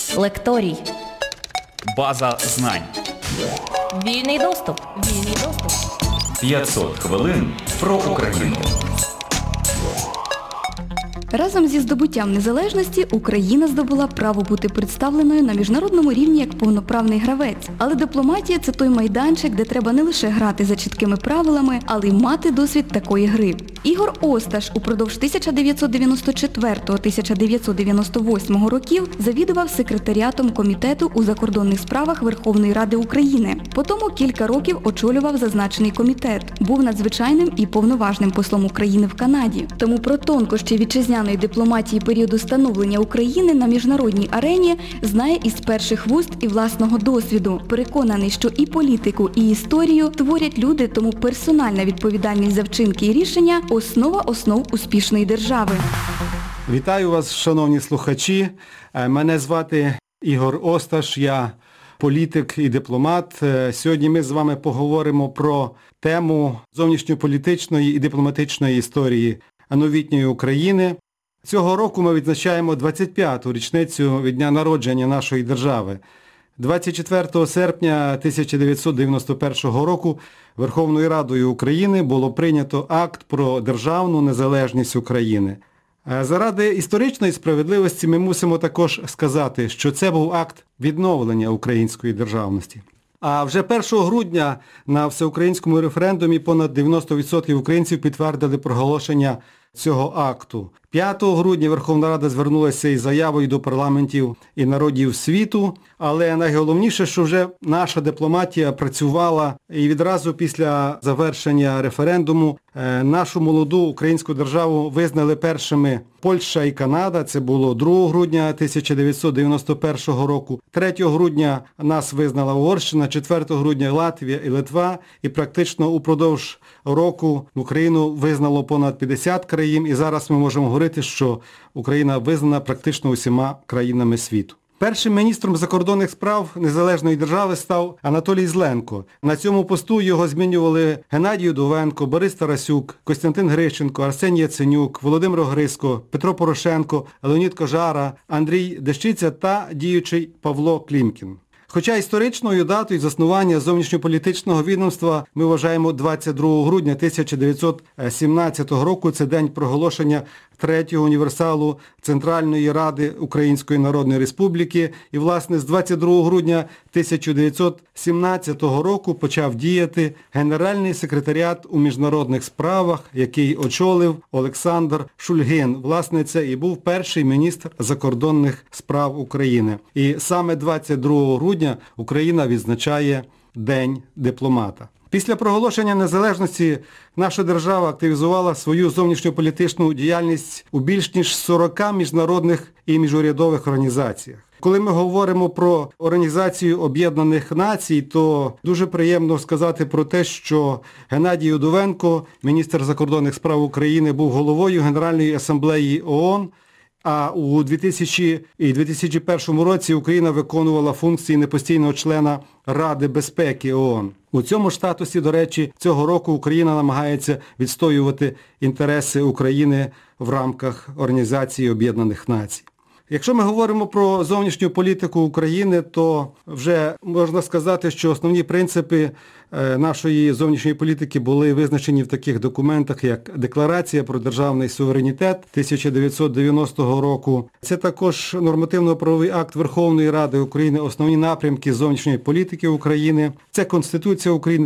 Лекторій. База знань. Вільний доступ. 500 хвилин про Україну. Разом зі здобуттям незалежності Україна здобула право бути представленою на міжнародному рівні як повноправний гравець. Але дипломатія – це той майданчик, де треба не лише грати за чіткими правилами, але й мати досвід такої гри. Ігор Осташ упродовж 1994-1998 років завідував секретаріатом Комітету у закордонних справах Верховної Ради України. Потому кілька років очолював зазначений комітет. Був надзвичайним і повноважним послом України в Канаді. Тому про тонкощі вітчизняної дипломатії періоду становлення України на міжнародній арені знає із перших вуст і власного досвіду. Переконаний, що і політику, і історію творять люди, тому персональна відповідальність за вчинки і рішення – основа основ успішної держави. Вітаю вас, шановні слухачі. Мене звати Ігор Осташ, я політик і дипломат. Сьогодні ми з вами поговоримо про тему зовнішньополітичної і дипломатичної історії новітньої України. Цього року ми відзначаємо 25-ту річницю від дня народження нашої держави. 24 серпня 1991 року Верховною Радою України було прийнято акт про державну незалежність України. Заради історичної справедливості ми мусимо також сказати, що це був акт відновлення української державності. А вже 1 грудня на всеукраїнському референдумі понад 90% українців підтвердили проголошення цього акту. 5 грудня Верховна Рада звернулася із заявою до парламентів і народів світу, але найголовніше, що вже наша дипломатія працювала і відразу після завершення референдуму нашу молоду українську державу визнали першими Польща і Канада, це було 2 грудня 1991 року, 3 грудня нас визнала Угорщина, 4 грудня Латвія і Литва, і практично упродовж року Україну визнало понад 50 країн, і зараз ми можемо говорити, що Україна визнана практично усіма країнами світу. Першим міністром закордонних справ незалежної держави став Анатолій Зленко. На цьому посту його змінювали Геннадій Удовенко, Борис Тарасюк, Костянтин Грищенко, Арсеній Яценюк, Володимир Огризко, Петро Порошенко, Леонід Кожара, Андрій Дещиця та діючий Павло Клімкін. Хоча історичною датою заснування зовнішньополітичного відомства ми вважаємо 22 грудня 1917 року, це день проголошення Третього універсалу Центральної Ради Української Народної Республіки. І, власне, з 22 грудня 1917 року почав діяти Генеральний секретаріат у міжнародних справах, який очолив Олександр Шульгин. Власне, це і був перший міністр закордонних справ України. І саме 22 грудня Україна відзначає День дипломата. Після проголошення незалежності наша держава активізувала свою зовнішньополітичну діяльність у більш ніж 40 міжнародних і міжурядових організаціях. Коли ми говоримо про Організацію Об'єднаних Націй, то дуже приємно сказати про те, що Геннадій Удовенко, міністр закордонних справ України, був головою Генеральної асамблеї ООН, а у 2000 і 2001 році Україна виконувала функції непостійного члена Ради безпеки ООН. У цьому ж статусі, до речі, цього року Україна намагається відстоювати інтереси України в рамках Організації Об'єднаних Націй. Якщо ми говоримо про зовнішню політику України, то вже можна сказати, що основні принципи нашої зовнішньої політики були визначені в таких документах, як Декларація про державний суверенітет 1990 року. Це також нормативно-правовий акт Верховної Ради України «Основні напрямки зовнішньої політики України». Це Конституція України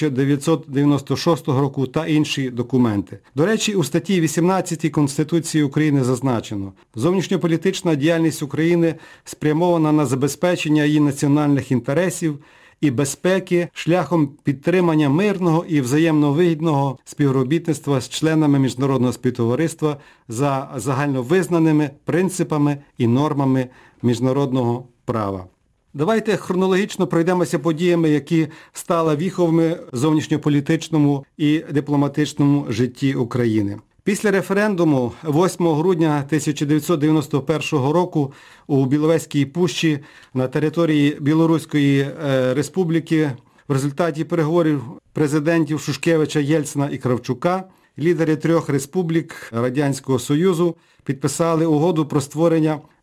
1996 року та інші документи. До речі, у статті 18 Конституції України зазначено: зовнішньополітична діяльність України спрямована на забезпечення її національних інтересів і безпеки шляхом підтримання мирного і взаємно вигідного співробітництва з членами міжнародного співтовариства за загальновизнаними принципами і нормами міжнародного права. Давайте хронологічно пройдемося подіями, які стали віховими в зовнішньополітичному і дипломатичному житті України. Після референдуму 8 грудня 1991 року у Біловезькій пущі на території Білоруської Республіки в результаті переговорів президентів Шушкевича, Єльцина і Кравчука лідери трьох республік Радянського Союзу підписали угоду про створення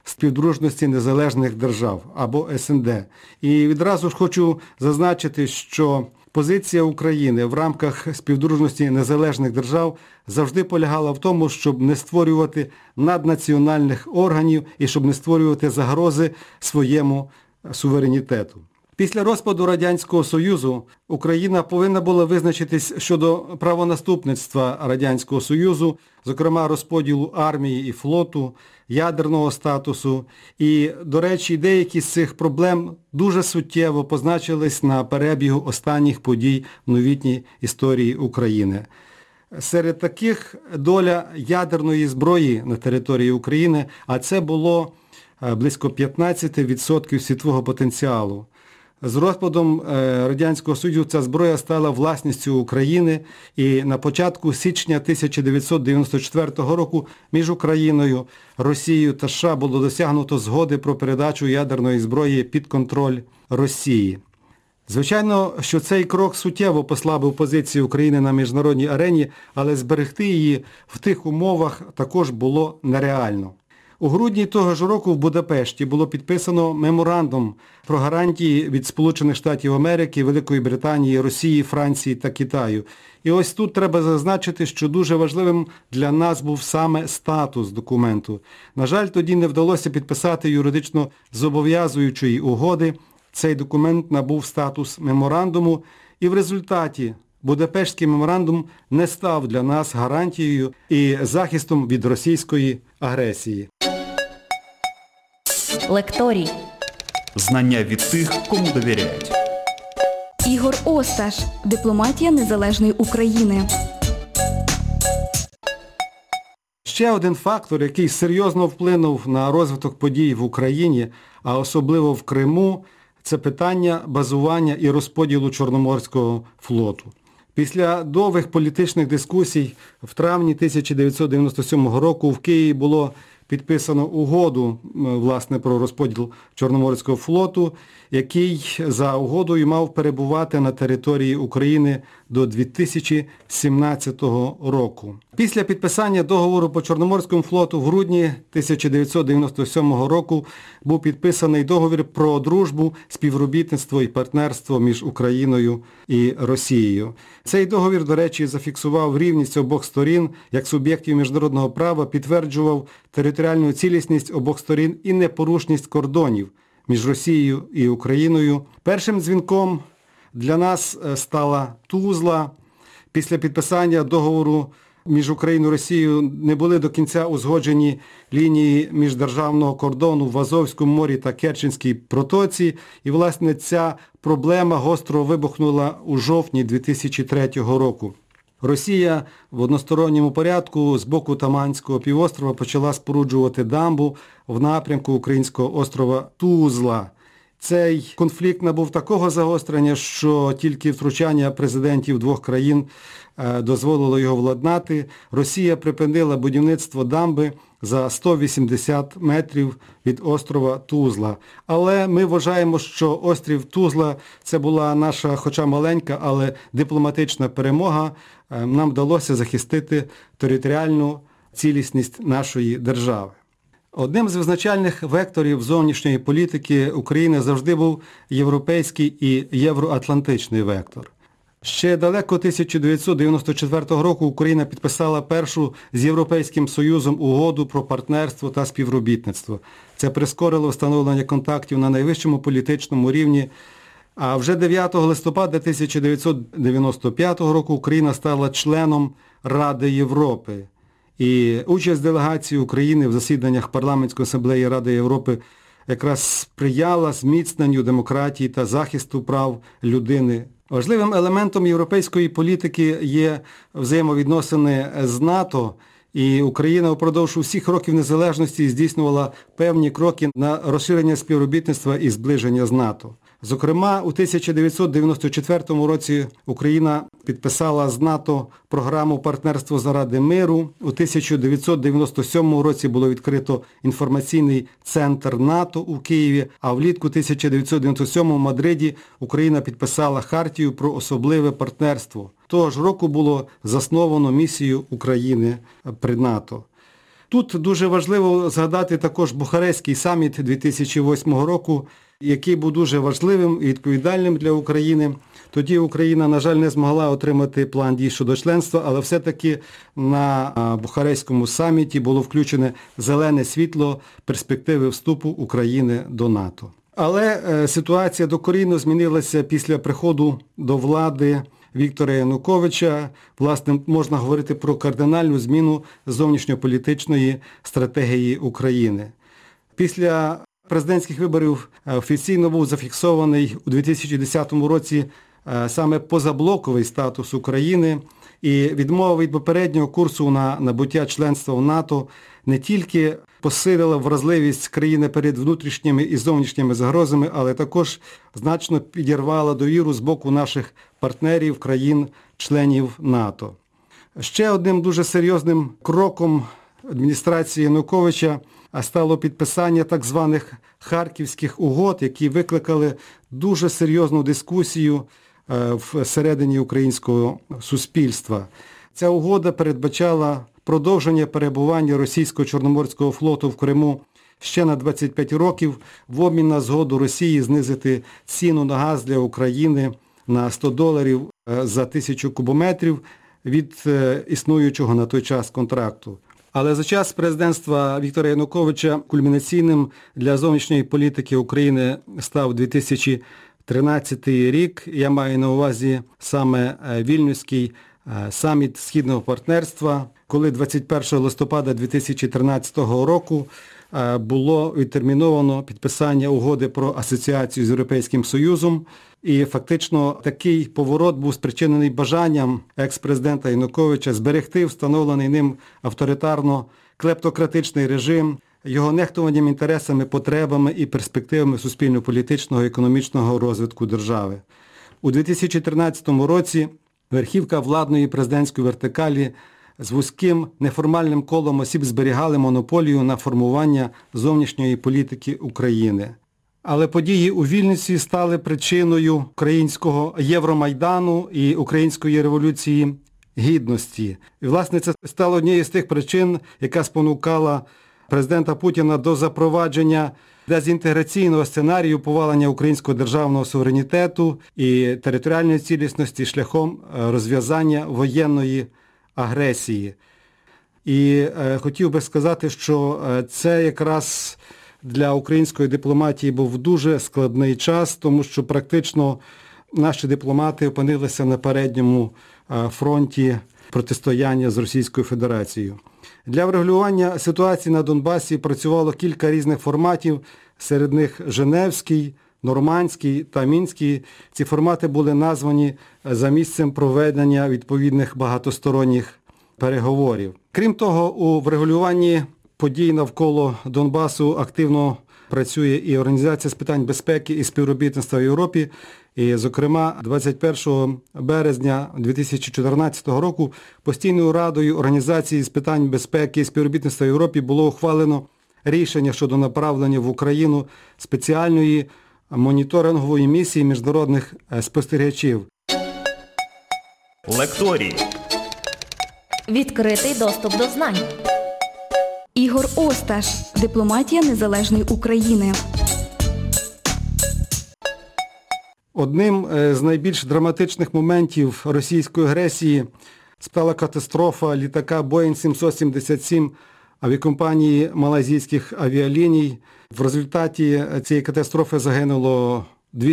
Співдружності Незалежних Держав або СНД. І відразу ж хочу зазначити, що позиція України в рамках Співдружності Незалежних Держав завжди полягала в тому, щоб не створювати наднаціональних органів і щоб не створювати загрози своєму суверенітету. Після розпаду Радянського Союзу Україна повинна була визначитись щодо правонаступництва Радянського Союзу, зокрема розподілу армії і флоту, ядерного статусу. І, до речі, деякі з цих проблем дуже суттєво позначились на перебігу останніх подій в новітній історії України. Серед таких доля ядерної зброї на території України, а це було близько 15% світового потенціалу. З розпадом Радянського Союзу ця зброя стала власністю України і на початку січня 1994 року між Україною, Росією та США було досягнуто згоди про передачу ядерної зброї під контроль Росії. Звичайно, що цей крок суттєво послабив позицію України на міжнародній арені, але зберегти її в тих умовах також було нереально. У грудні того ж року в Будапешті було підписано меморандум про гарантії від Сполучених Штатів Америки, Великої Британії, Росії, Франції та Китаю. І ось тут треба зазначити, що дуже важливим для нас був саме статус документу. На жаль, тоді не вдалося підписати юридично зобов'язуючої угоди. Цей документ набув статус меморандуму, і в результаті Будапештський меморандум не став для нас гарантією і захистом від російської агресії. Лекторій. Знання від тих, кому довіряють. Ігор Осташ. Дипломатія незалежної України. Ще один фактор, який серйозно вплинув на розвиток подій в Україні, а особливо в Криму, це питання базування і розподілу Чорноморського флоту. Після довгих політичних дискусій в травні 1997 року в Києві було підписано угоду, власне, про розподіл Чорноморського флоту, який за угодою мав перебувати на території України до 2017 року. Після підписання договору по Чорноморському флоту в грудні 1997 року був підписаний договір про дружбу, співробітництво і партнерство між Україною і Росією. Цей договір, до речі, зафіксував рівність обох сторін як суб'єктів міжнародного права, підтверджував територіальну цілісність обох сторін і непорушність кордонів між Росією і Україною. Першим дзвінком для нас стала Тузла. Після підписання договору між Україною і Росією не були до кінця узгоджені лінії міждержавного кордону в Азовському морі та Керченській протоці. І, власне, ця проблема гостро вибухнула у жовтні 2003 року. Росія в односторонньому порядку з боку Таманського півострова почала споруджувати дамбу в напрямку українського острова Тузла. Цей конфлікт набув такого загострення, що тільки втручання президентів двох країн дозволило його владнати. Росія припинила будівництво дамби за 180 метрів від острова Тузла. Але ми вважаємо, що острів Тузла – це була наша, хоча маленька, але дипломатична перемога. Нам вдалося захистити територіальну цілісність нашої держави. Одним з визначальних векторів зовнішньої політики України завжди був європейський і євроатлантичний вектор. Ще далеко 1994 року Україна підписала першу з Європейським Союзом угоду про партнерство та співробітництво. Це прискорило встановлення контактів на найвищому політичному рівні. А вже 9 листопада 1995 року Україна стала членом Ради Європи. І участь делегації України в засіданнях Парламентської асамблеї Ради Європи якраз сприяла зміцненню демократії та захисту прав людини. Важливим елементом європейської політики є взаємовідносини з НАТО, і Україна впродовж усіх років незалежності здійснювала певні кроки на розширення співробітництва і зближення з НАТО. Зокрема, у 1994 році Україна підписала з НАТО програму «Партнерство заради миру». У 1997 році було відкрито інформаційний центр НАТО у Києві, а влітку 1997 в Мадриді Україна підписала Хартію про особливе партнерство. Того ж року було засновано місію України при НАТО. Тут дуже важливо згадати також Бухарестський саміт 2008 року, який був дуже важливим і відповідальним для України. Тоді Україна, на жаль, не змогла отримати план дій щодо членства, але все-таки на Бухарестському саміті було включене зелене світло перспективи вступу України до НАТО. Але ситуація докорінно змінилася після приходу до влади Віктора Януковича. Власне, можна говорити про кардинальну зміну зовнішньополітичної стратегії України. Після президентських виборів офіційно був зафіксований у 2010 році саме позаблоковий статус України, і відмова від попереднього курсу на набуття членства в НАТО не тільки посилила вразливість країни перед внутрішніми і зовнішніми загрозами, але також значно підірвала довіру з боку наших партнерів, країн-членів НАТО. Ще одним дуже серйозним кроком адміністрації Януковича стало підписання так званих Харківських угод, які викликали дуже серйозну дискусію всередині українського суспільства. Ця угода передбачала продовження перебування російського Чорноморського флоту в Криму ще на 25 років в обмін на згоду Росії знизити ціну на газ для України на $100 за 1000 кубометрів від існуючого на той час контракту. Але за час президентства Віктора Януковича кульмінаційним для зовнішньої політики України став 2013 рік. Я маю на увазі саме Вільнюський саміт Східного партнерства, коли 21 листопада 2013 року було відтерміновано підписання угоди про асоціацію з Європейським Союзом. І фактично такий поворот був спричинений бажанням екс-президента Януковича зберегти встановлений ним авторитарно-клептократичний режим, його нехтуванням інтересами, потребами і перспективами суспільно-політичного і економічного розвитку держави. У 2013 році верхівка владної президентської вертикалі з вузьким неформальним колом осіб зберігали монополію на формування зовнішньої політики України. Але події у Вільнюсі стали причиною українського Євромайдану і української революції гідності. І, власне, це стало однією з тих причин, яка спонукала президента Путіна до запровадження дезінтеграційного сценарію повалення українського державного суверенітету і територіальної цілісності шляхом розв'язання воєнної агресії. І хотів би сказати, що це якраз для української дипломатії був дуже складний час, тому що практично наші дипломати опинилися на передньому фронті протистояння з Російською Федерацією. Для врегулювання ситуації на Донбасі працювало кілька різних форматів, серед них Женевський, Нормандський та Мінський. Ці формати були названі за місцем проведення відповідних багатосторонніх переговорів. Крім того, у врегулюванні подій навколо Донбасу активно працює і Організація з питань безпеки і співробітництва в Європі. І, зокрема, 21 березня 2014 року Постійною радою Організації з питань безпеки і співробітництва в Європі було ухвалено рішення щодо направлення в Україну спеціальної моніторингової місії міжнародних спостерігачів. Лекторій. Відкритий доступ до знань. Ігор Осташ. Дипломатія незалежної України. Одним з найбільш драматичних моментів російської агресії стала катастрофа літака Boeing 777 авіакомпанії малайзійських авіаліній. В результаті цієї катастрофи загинуло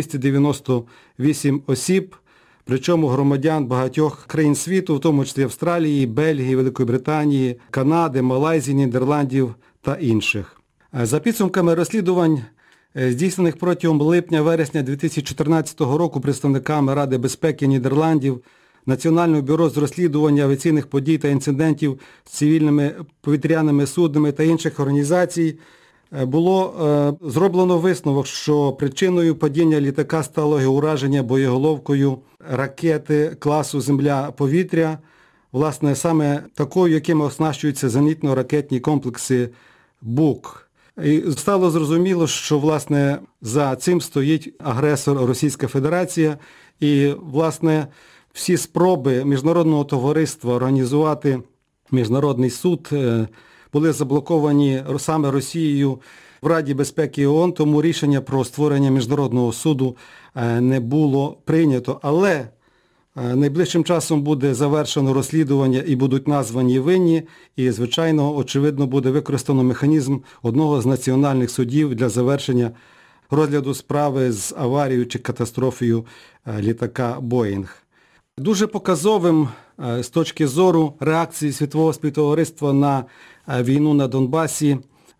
298 осіб, причому громадян багатьох країн світу, в тому числі Австралії, Бельгії, Великої Британії, Канади, Малайзії, Нідерландів та інших. За підсумками розслідувань, здійснених протягом липня-вересня 2014 року представниками Ради безпеки Нідерландів, Національного бюро з розслідування авіаційних подій та інцидентів з цивільними повітряними суднами та інших організацій, було зроблено висновок, що причиною падіння літака стало ураження боєголовкою ракети класу Земля-повітря, власне, саме такою, якими оснащуються зенітно-ракетні комплекси БУК. І стало зрозуміло, що, власне, за цим стоїть агресор Російська Федерація. І, власне, всі спроби міжнародного товариства організувати міжнародний суд були заблоковані саме Росією в Раді безпеки ООН, тому рішення про створення міжнародного суду не було прийнято. Але найближчим часом буде завершено розслідування і будуть названі винні, і, звичайно, очевидно, буде використано механізм одного з національних судів для завершення розгляду справи з аварією чи катастрофою літака «Боїнг». Дуже показовим з точки зору реакції світового співтовариства на війну на Донбасі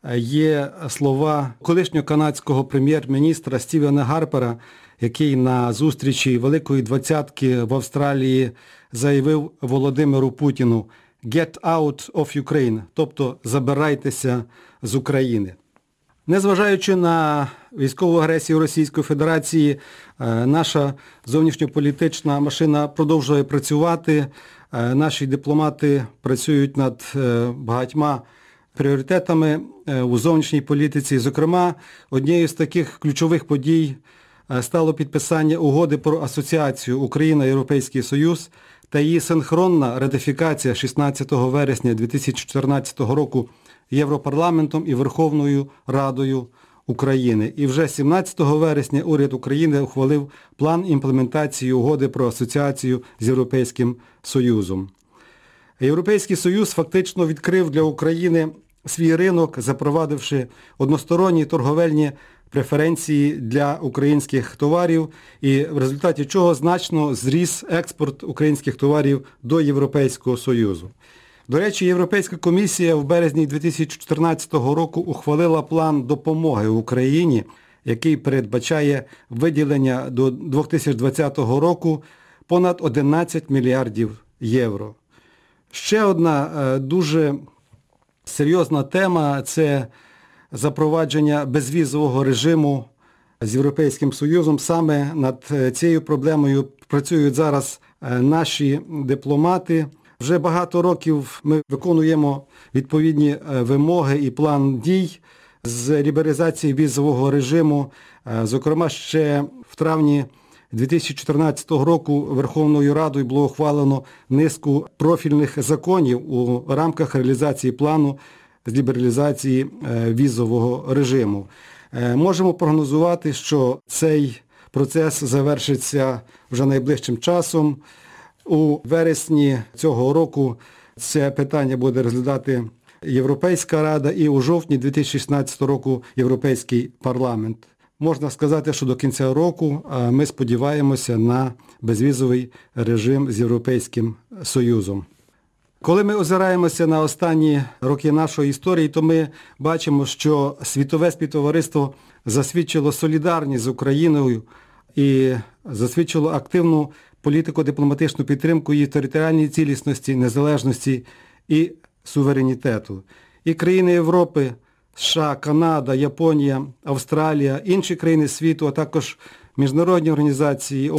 є слова колишнього канадського прем'єр-міністра Стівена Гарпера, який на зустрічі Великої Двадцятки в Австралії заявив Володимиру Путіну «Get out of Ukraine», тобто «забирайтеся з України». Незважаючи на військову агресію Російської Федерації, наша зовнішньополітична машина продовжує працювати. Наші дипломати працюють над багатьма пріоритетами у зовнішній політиці. Зокрема, однією з таких ключових подій стало підписання угоди про асоціацію Україна-Європейський Союз та її синхронна ратифікація 16 вересня 2014 року Європарламентом і Верховною Радою України. І вже 17 вересня уряд України ухвалив план імплементації угоди про асоціацію з Європейським Союзом. Європейський Союз фактично відкрив для України свій ринок, запровадивши односторонні торговельні преференції для українських товарів, і в результаті чого значно зріс експорт українських товарів до Європейського Союзу. До речі, Європейська комісія в березні 2014 року ухвалила план допомоги Україні, який передбачає виділення до 2020 року понад 11 мільярдів євро. Ще одна дуже серйозна тема – це запровадження безвізового режиму з Європейським Союзом. Саме над цією проблемою працюють зараз наші дипломати. Вже багато років ми виконуємо відповідні вимоги і план дій з лібералізації візового режиму. Зокрема, ще в травні 2014 року Верховною Радою було ухвалено низку профільних законів у рамках реалізації плану з лібералізації візового режиму. Можемо прогнозувати, що цей процес завершиться вже найближчим часом. У вересні цього року це питання буде розглядати Європейська Рада і у жовтні 2016 року Європейський парламент. Можна сказати, що до кінця року ми сподіваємося на безвізовий режим з Європейським Союзом. Коли ми озираємося на останні роки нашої історії, то ми бачимо, що світове співтовариство засвідчило солідарність з Україною і засвідчило активну політико-дипломатичну підтримку її територіальній цілісності, незалежності і суверенітету. І країни Європи, США, Канада, Японія, Австралія, інші країни світу, а також міжнародні організації,